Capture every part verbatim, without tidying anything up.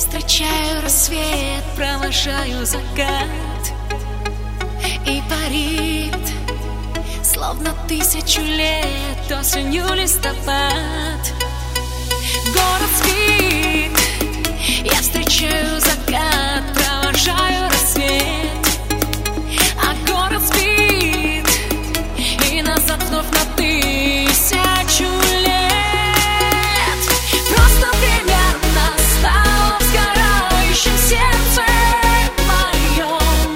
встречаю рассвет, провожаю закат, и парит, словно тысячу лет, осенью листопад. Город спит, я встречаю закат, провожаю рассвет, а город спит, и назад вновь на тысячу лет. Просто время настало в сгорающем сердце моем.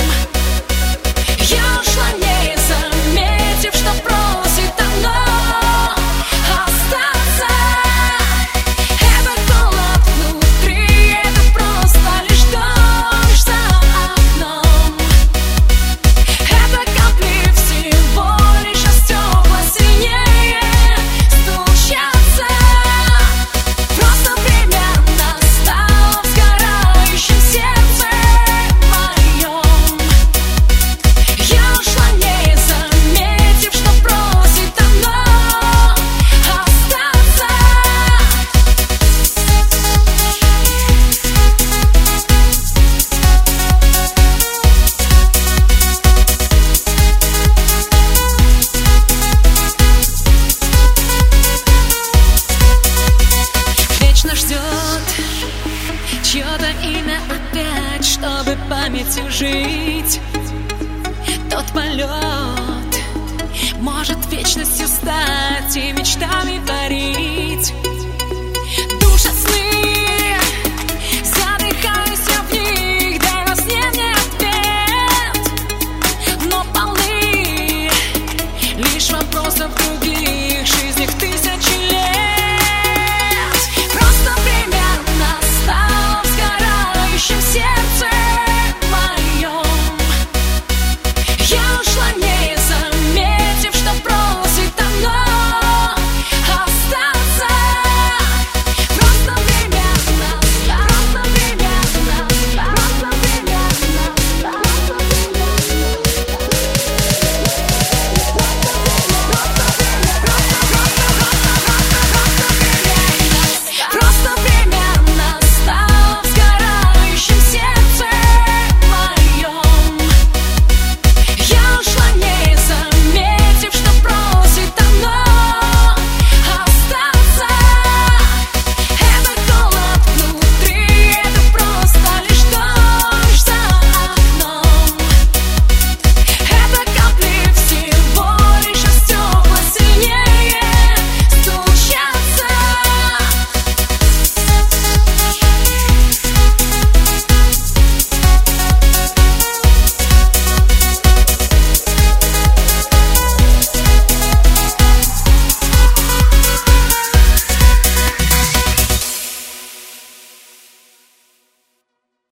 Я ушла, не заметив, что просит оно остаться. Это холод внутри, это просто лишь дождь за окном. Это капли всего лишь, а стекла сильнее стучатся. Просто время настало в сгорающем сердце моем. Я ушла, не заметив, что просит оно остаться. Вечно ждет чье-то имя опять, чтобы памятью жить. Тот полет может вечностью стать и мечтами парить.